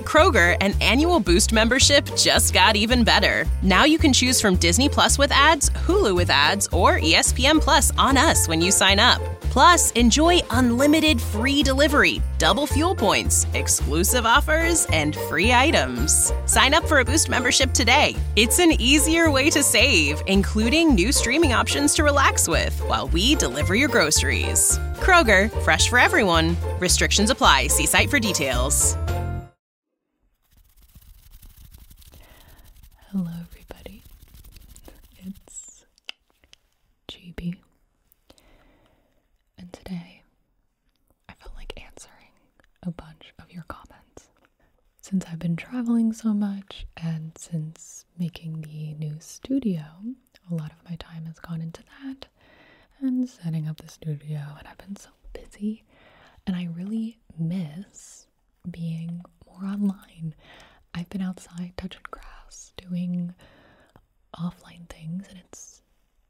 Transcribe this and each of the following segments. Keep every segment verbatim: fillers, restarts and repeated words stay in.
Kroger, an annual Boost membership just got even better. Now you can choose from Disney Plus with ads, Hulu with ads, or E S P N Plus on us when you sign up. Plus, enjoy unlimited free delivery, double fuel points, exclusive offers, and free items. Sign up for a Boost membership today. It's an easier way to save, including new streaming options to relax with while we deliver your groceries. Kroger, fresh for everyone. Restrictions apply. See site for details. Hello, everybody. It's G B. And today, I felt like answering a bunch of your comments. Since I've been traveling so much, and since making the new studio, a lot of my time has gone into that, and setting up the studio, and I've been so busy, and I really miss being more online. I've been outside touching grass, doing offline things, and it's,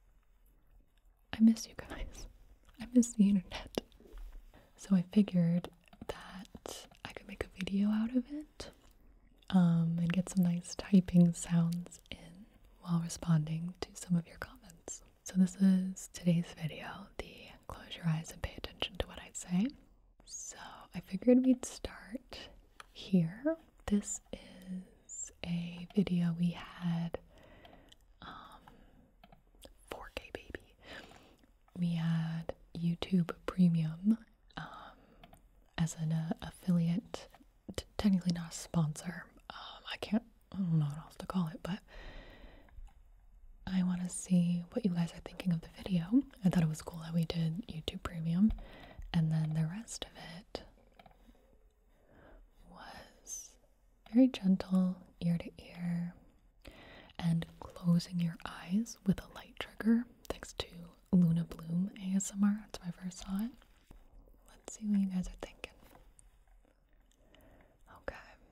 I miss you guys. I miss the internet. So I figured that I could make a video out of it, um, and get some nice typing sounds in while responding to some of your comments. So this is today's video, the close your eyes and pay attention to what I say. So I figured we'd start here. This is a video we had, um, four K baby. We had YouTube Premium um, as an uh, affiliate, t- technically not a sponsor. Um, I can't, I don't know what else to call it, but I want to see what you guys are thinking of the video. I thought it was cool that we did YouTube Premium, and then the rest of it was very gentle, ear to ear, and closing your eyes with a light trigger, thanks to Luna Bloom A S M R. That's when I first saw it. Let's see what you guys are thinking. Okay.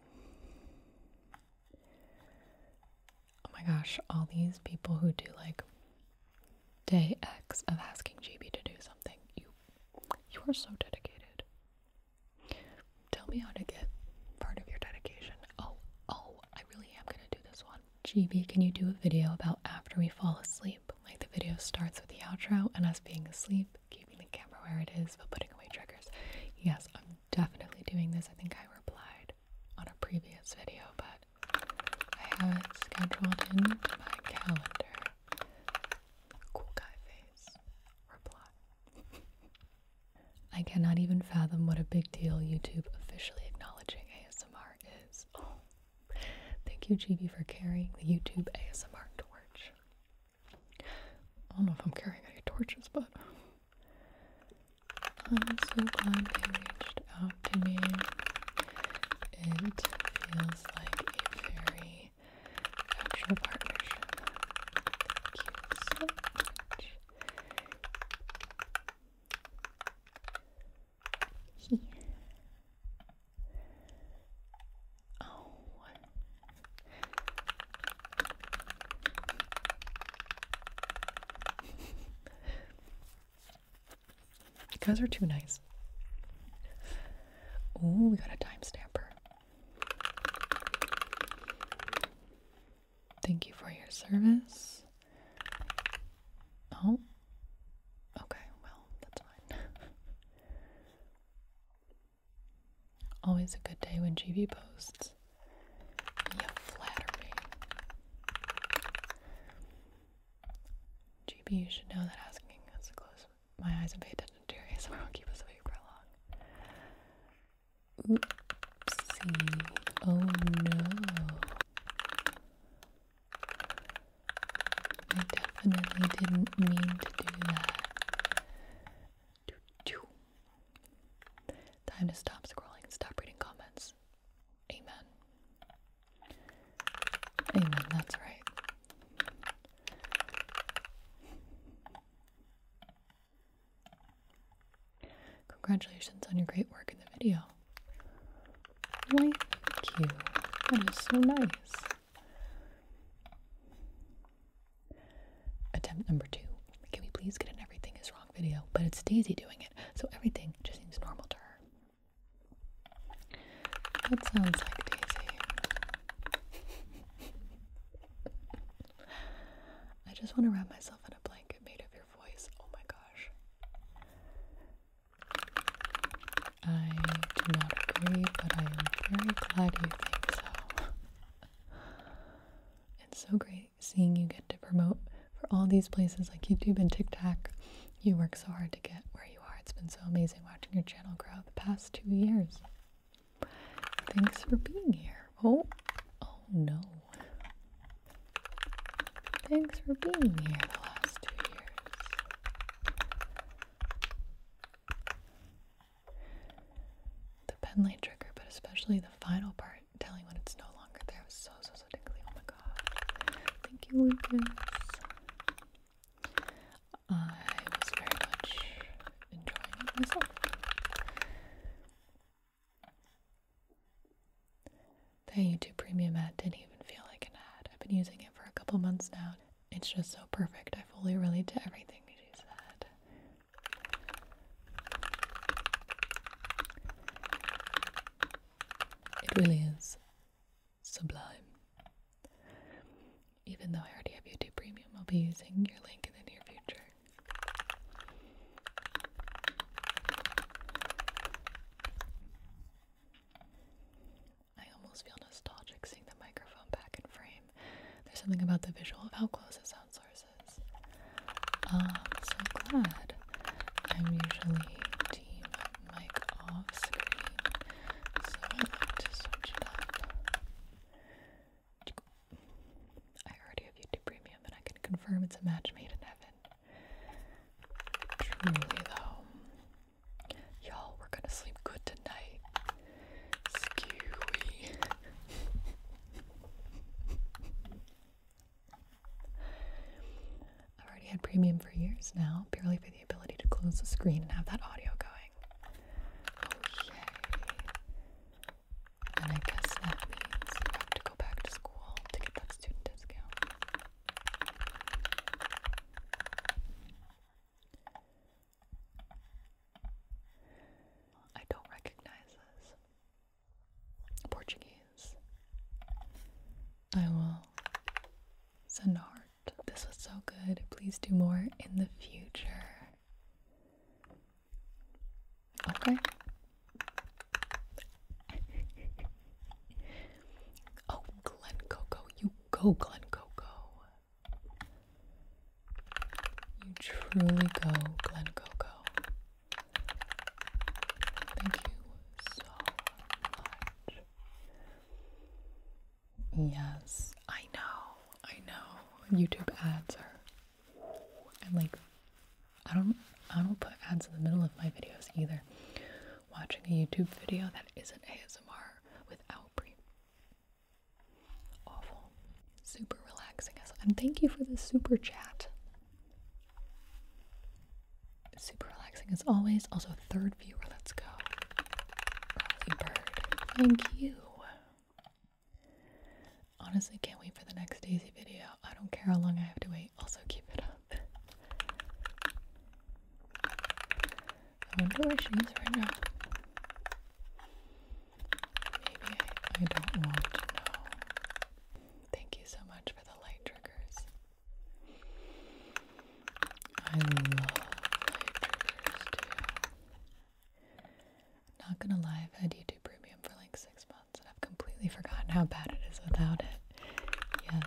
Oh my gosh, all these people who do like day X of asking G B to do something. You you are so dedicated. Tell me how to get part of your dedication. Oh, oh, I really am gonna do this one. G B, can you do a video about after we fall asleep? Like the video starts with the outro and us being asleep, keeping the camera where it is, but putting away triggers. Yes, I'm definitely doing this. I think I replied on a previous video, but I have it scheduled into my calendar. Cool guy face. Reply. I cannot even fathom what a big deal YouTube officially acknowledging A S M R is. Oh, thank you, G B, for carrying the YouTube A S M R torch. I don't know if I'm carrying any torches, but I'm so glad they reached out to me. It feels like a very natural partnership. Thank you so much. Here. Oh. You guys are too nice. Ooh, we got a timestamper. Thank you for your service. Oh. Okay, well, that's fine. Always a good day when G B posts. You flatter me. G B, you should know that asking us to close my eyes and pay attention to your A S M R won't keep us awake for long. Oopsie. Oh no. I definitely didn't mean to do that. Time to stop scrolling and stop reading comments. Amen. Amen, that's right. Congratulations on your great work in the video. Why, thank you. That is so nice. Attempt number two. Can we please get an everything is wrong video? But it's Daisy doing it, so everything just seems normal to her. That sounds like Daisy. just want to wrap myself in a blanket made of your voice. Oh my gosh. I do not agree, but I am very glad you think so. It's so great seeing you get to promote for all these places like YouTube and TikTok. You work so hard to get where you are. It's been so amazing watching your channel grow the past two years. Thanks for being here. Oh, oh no. Thanks for being here the last two years. The pen light trigger, but especially the final part, telling when it's no longer there, was so, so, so tingly. Oh my gosh. Thank you, Lucas. I was very much enjoying it myself. The YouTube Premium ad didn't even feel like an ad. I've been using it for a couple months now. It's just so perfect. I fully relate to everything she said. It really is sublime. Even though I already have YouTube Premium, I'll be using your link in the near future. I almost feel nostalgic seeing the microphone back in frame. There's something about the visual of how close the sound source is. Um, so glad. I'm usually team mic off screen, so I like to switch it up. I already have YouTube Premium and I can confirm it's a match made in heaven. Truly though. Y'all, we're gonna sleep good tonight. Skewy. I've already had Premium for years now, purely for the ability to close the screen and have that audio going. Oh yay. And I guess that means you have to go back to school to get that student discount. I don't recognize this. Portuguese. I will send a heart. This was so good. Please do more in the future. Okay. Oh, Glen Coco. You go, Glen Coco. You truly go, Glen Coco. Thank you so much. Yes, I know, I know. YouTube ads are, and like, I don't, I don't put ads in the middle of my videos either. Watching a YouTube video that isn't A S M R without pre, awful. Super relaxing, and thank you for the super chat. Super relaxing as always. Also, third viewer, let's go. Raleigh Bird, thank you. Honestly, can't wait for the next Daisy video. I don't care how long I have to wait. Also, keep it up. I wonder where she is right now. Maybe I, I don't want to know. Thank you so much for the light triggers. I love light triggers too. Not gonna lie, I've had YouTube Premium for like six months and I've completely forgotten how bad it is without it. Yes.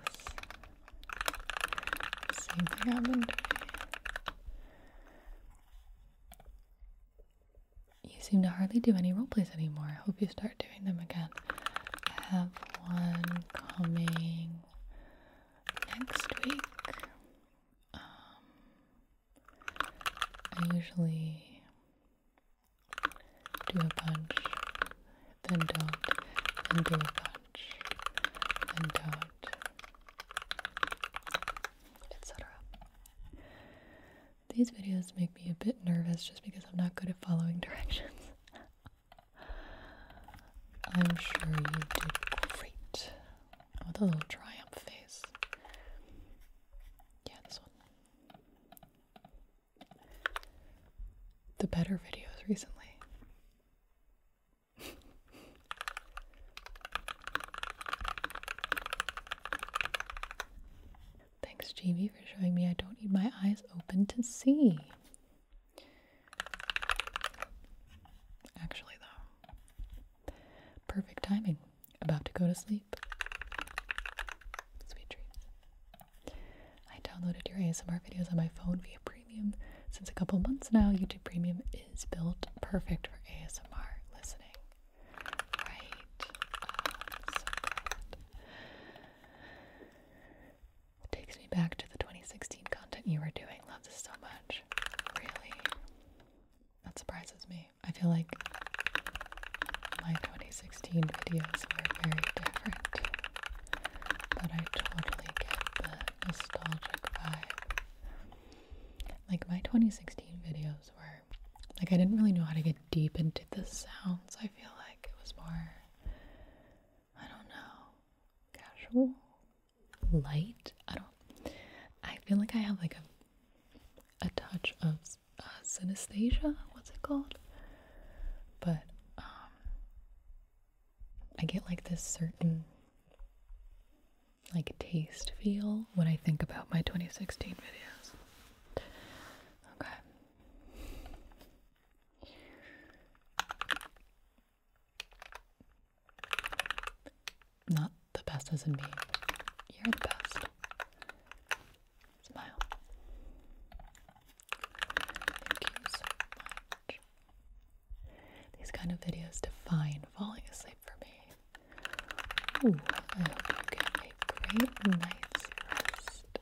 Same thing happened to me. You seem to hardly do any roleplays anymore. I hope you start doing them again. I have one coming next week. Um, I usually do a bunch, then don't, then do a bunch, then don't, et cetera. These videos make me a bit nervous just because I'm not good at following directions. I'm sure you did great. With a little triumph face. Yeah, this one. The better videos recently. Thank Thanks, G B, for showing me I don't need my eyes open to see. Actually, though, perfect timing. About to go to sleep. Sweet dreams. I downloaded your A S M R videos on my phone via Premium. Since a couple months now, YouTube Premium is built perfect for A S M R listening. Right. Oh, so good. It takes me back to the twenty sixteen content you were doing. Love this so much. Really. That surprises me. I feel like my twenty sixteen videos were very different. But I totally get the nostalgic vibe. Like, my twenty sixteen videos were, like, I didn't really know how to get deep into the sounds. I feel like it was more, I don't know, casual, light. I don't, I feel like I have, like, a, a touch of uh, synesthesia, what's it called? But, um, I get, like, this certain, like, taste feel when I think about my twenty sixteen videos. Okay. Not the best as in me. You're the best. Smile. Thank you so much. These kind of videos define falling asleep for me. Ooh, I hope you get a great night's rest.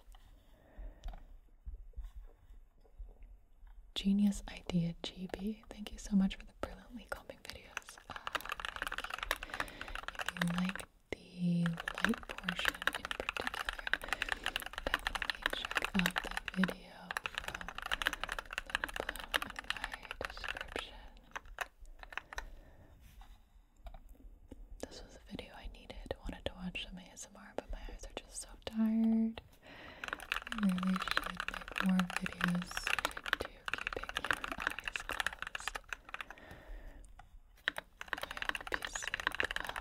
Genius idea, G B. Thank you so much for the brilliantly calming videos. Uh, thank you. If you like the light portion in particular, definitely check out the video from Luna Bloom in my description. This was a video I needed. Wanted to watch some A S M R, but my eyes are just so tired. I really should make more videos suited to keeping your eyes closed. I hope you sleep well.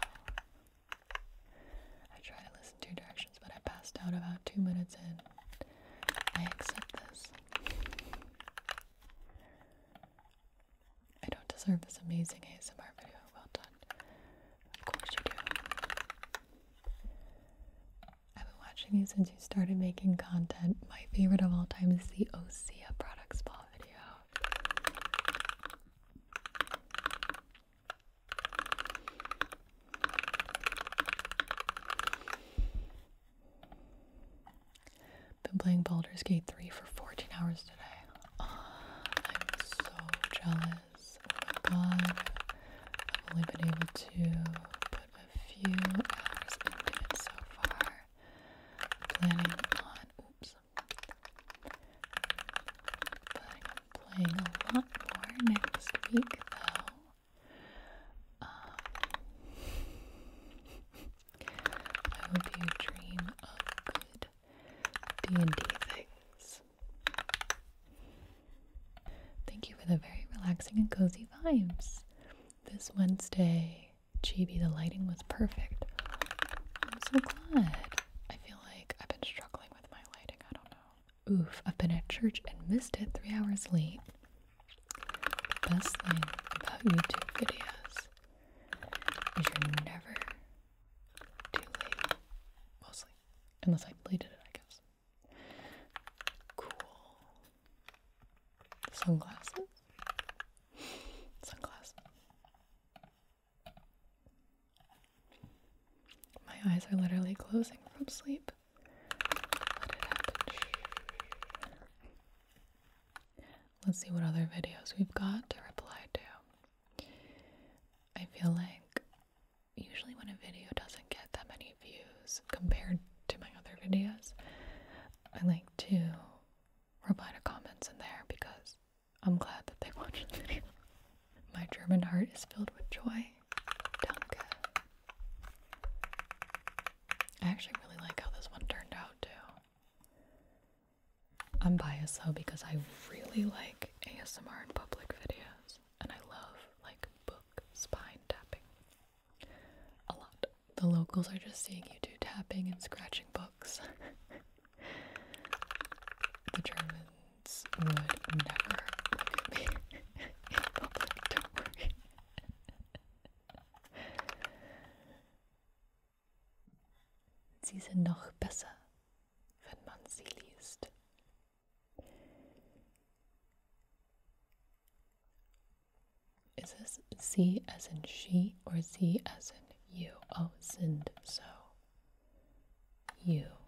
I try to listen to your directions, but I passed out about two minutes in. I accept this. I don't deserve this amazing A S M R video. Well done. Of course you do. I've been watching you since you started making content. My favorite of all time is the Osea product spa video. Been playing Baldur's Gate three for fourteen hours today. Oh, I'm so jealous. Oh my god. I've only been able to put a few hours into it so far. Planning on, oops. Planning on playing a lot more next week though. Um, I hope you dream of good D and D things. Thank you for the very relaxing and cozy vibes. This Wednesday, G B, the lighting was perfect. I'm so glad. I feel like I've been struggling with my lighting. I don't know. Oof, I've been at church and missed it three hours late. The best thing about YouTube videos is you're never too late. Mostly. Unless I deleted it, I guess. Cool. Sunglasses? Sunglasses. My eyes are literally closing from sleep. Let it happen. Shh. Let's see what other videos we've got to reply to. I feel like usually when a video doesn't get that many views compared to my other videos, I like to reply to comments in there because I'm glad that they watched the video. My German heart is filled with joy. Danke. I actually really like how this one turned out too. I'm biased though because I really like A S M R in public videos and I love like book spine tapping a lot. The locals are just seeing you do tapping and scratching books. Germans would never look at me in public, don't worry. Sie sind noch besser, wenn man sie liest. Is this sie as in she or sie as in you? Oh, sind, so. You.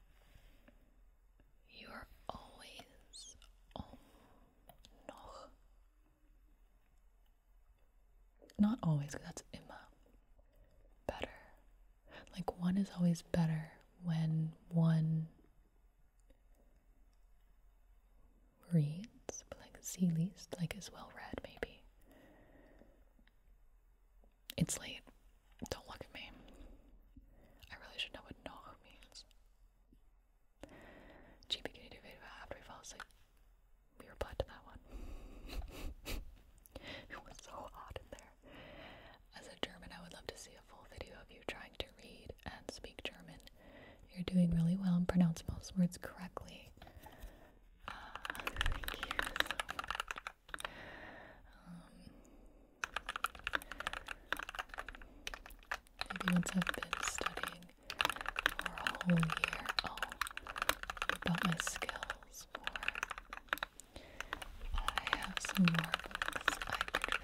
You're always um, noch. Not always, because that's immer. Better. Like one is always better when one reads, but like sie liest, like is well read maybe. It's late. Don't look at me. I really should know what noch means. G P, can you do video after we fall asleep? We replied to that one. It was so hot in there. As a German, I would love to see a full video of you trying to read and speak German. You're doing really well and pronounce most words correctly. Uh, thank you so much. Um, maybe once I've been studying for a whole year, I'll about my skills more. I have some more books I could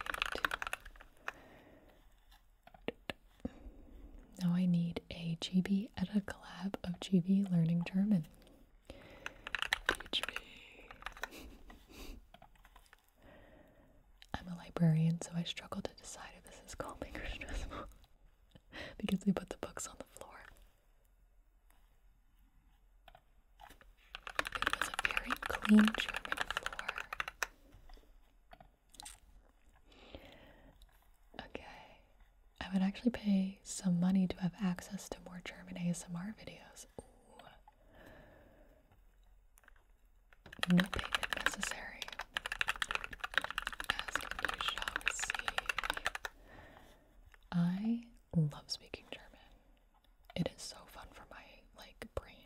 read. Now I need a G B at a collab of G B learning German. Teach me. I'm a librarian, so I struggle to decide if this is calming or stressful because we put the books on the floor. It was a very clean German floor. Okay. I would actually pay some money to have access to more German A S M R videos. Ooh. No payment necessary. Ask and you shall receive. I love speaking German. It is so fun for my like brain.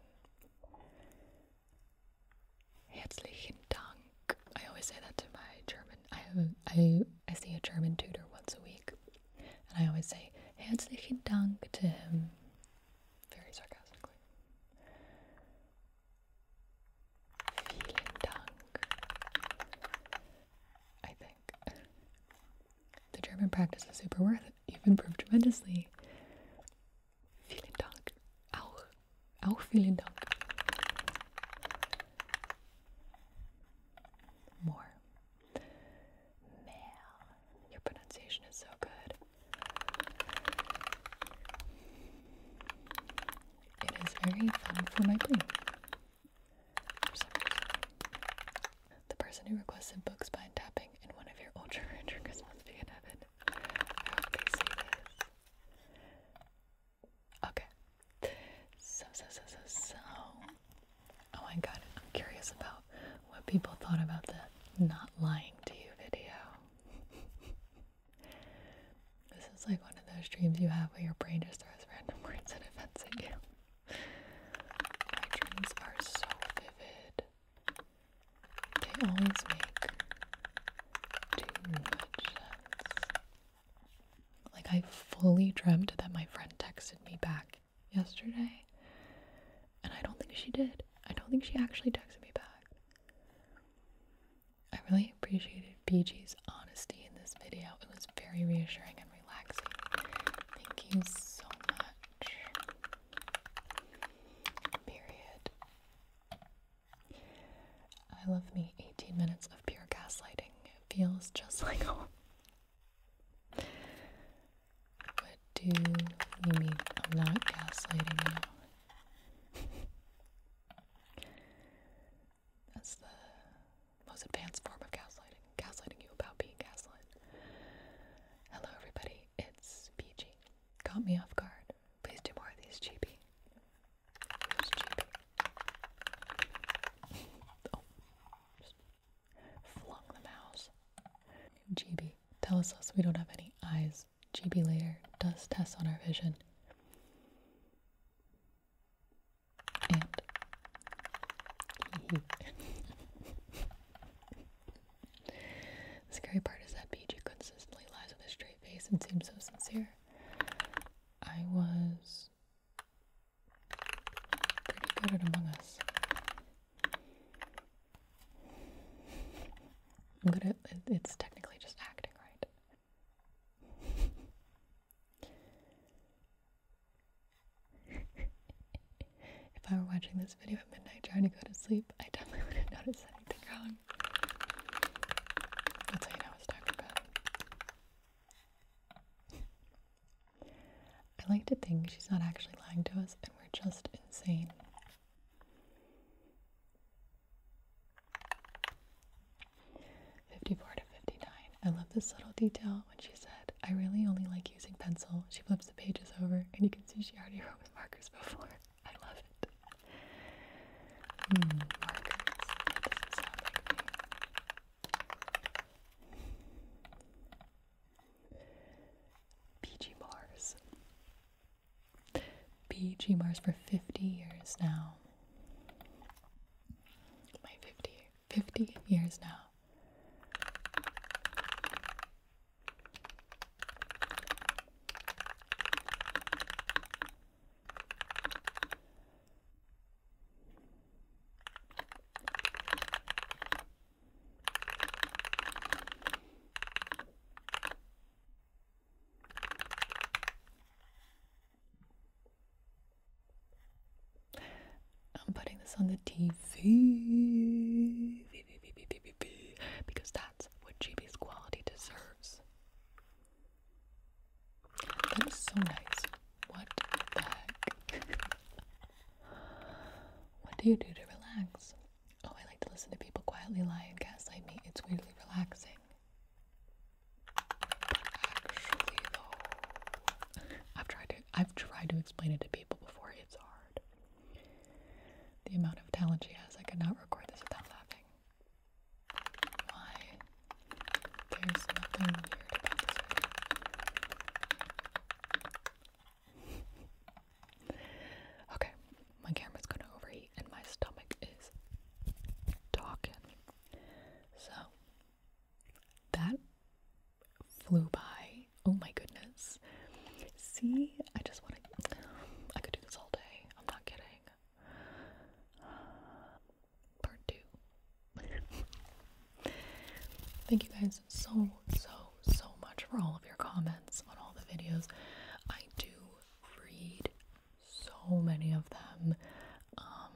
Herzlichen Dank. I always say that to my German. I have a, I I see a German tutor once a week, and I always say Herzlichen Dank to him, very sarcastically. Vielen Dank. I think the German practice is super worth it. You've improved tremendously. Vielen Dank. Auch. Auch vielen Dank. More. Mehr. Your pronunciation is so good. It is very fun for my brain. For some reason. The person who requested books by tapping in one of your ultra rare triggers must be in heaven. I hope they see this. Okay. So, so, so, so, so. Oh my god, I'm curious about what people thought about the not lying to you video. This is like one of those dreams you have where your brain just throws random words and events at you. My dreams are so vivid. They always make too much sense. Like I fully dreamt that my friend texted me back yesterday, and I don't think she did. I don't think she actually texted me back. I really appreciated B G's honesty in this video. It was very reassuring and relaxing. Thank you so much. Period. I love me eighteen minutes of pure gaslighting. It feels just like home. What do you mean I'm not gaslighting you? That's the most advanced form of gaslighting. Gaslighting you about being gaslit. Hello everybody, it's B G. Caught me off guard. Please do more of these, G B. Who's G B? Oh, just flung the mouse. G B, tells us we don't have any eyes. G B later does tests on our vision. And person seems so sincere. I was pretty good at Among Us. I'm good at, it's technically just acting, right? If I were watching this video at midnight trying to go to sleep, I definitely wouldn't notice anything wrong. I'll tell you now it's time for bed. I like to think she's not actually lying to us and we're just insane. fifty-four to fifty-nine. I love this little detail when she said, I really only like using pencil. She flips the pages over and you can see she already wrote with markers before. I love it. Hmm, markers. That doesn't sound like me. B G Mars. B G Mars for fifty years now. My fifty, fifty years now. I'm putting this on the T V because that's what G B's quality deserves. That is so nice. What the heck? What do you do to relax? Oh, I like to listen to people quietly lie and gaslight me. It's weirdly relaxing. Actually, though, I've tried to I've tried to explain it to people before. It's hard. The amount of talent she has, I could not record this without laughing. Why? There's nothing weird about this video. Okay, my camera's gonna overheat and my stomach is talking. So, that flew by. Oh my goodness. See, I just want to, I could do this all day. I'm not kidding. Part two. Thank you guys so, so, so much for all of your comments on all the videos. I do read so many of them. Um,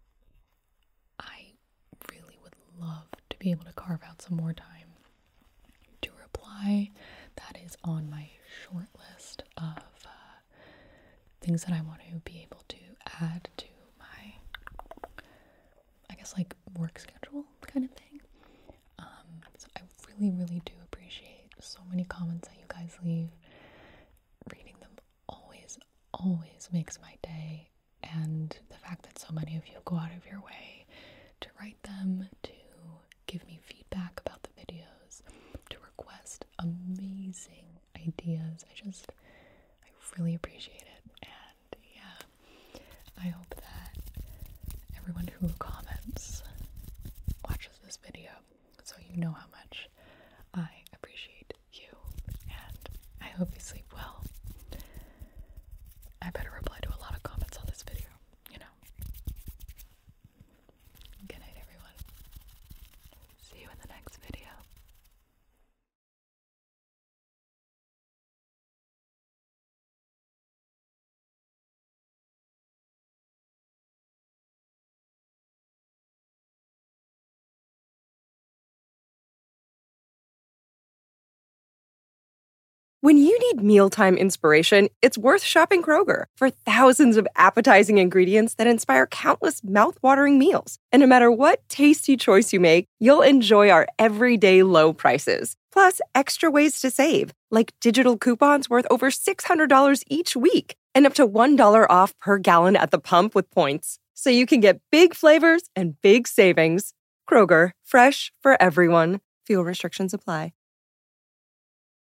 I really would love to be able to carve out some more time to reply. That is on my short list of uh, things that I want to be able to add to my, I guess, like work schedule kind of thing. Um, so I really, really do appreciate so many comments that you guys leave. Reading them always, always makes my day. And the fact that so many of you go out of your way to write them, to give me feedback about the videos, to request amazing ideas. I just, I really appreciate it. And yeah, I hope that everyone who comments watches this video so you know how much I appreciate you. And I hope you sleep well. I better reply to a lot of comments on this video, you know. Good night, everyone. See you in the next video. When you need mealtime inspiration, it's worth shopping Kroger for thousands of appetizing ingredients that inspire countless mouthwatering meals. And no matter what tasty choice you make, you'll enjoy our everyday low prices. Plus, extra ways to save, like digital coupons worth over six hundred dollars each week and up to one dollar off per gallon at the pump with points. So you can get big flavors and big savings. Kroger, fresh for everyone. Fuel restrictions apply.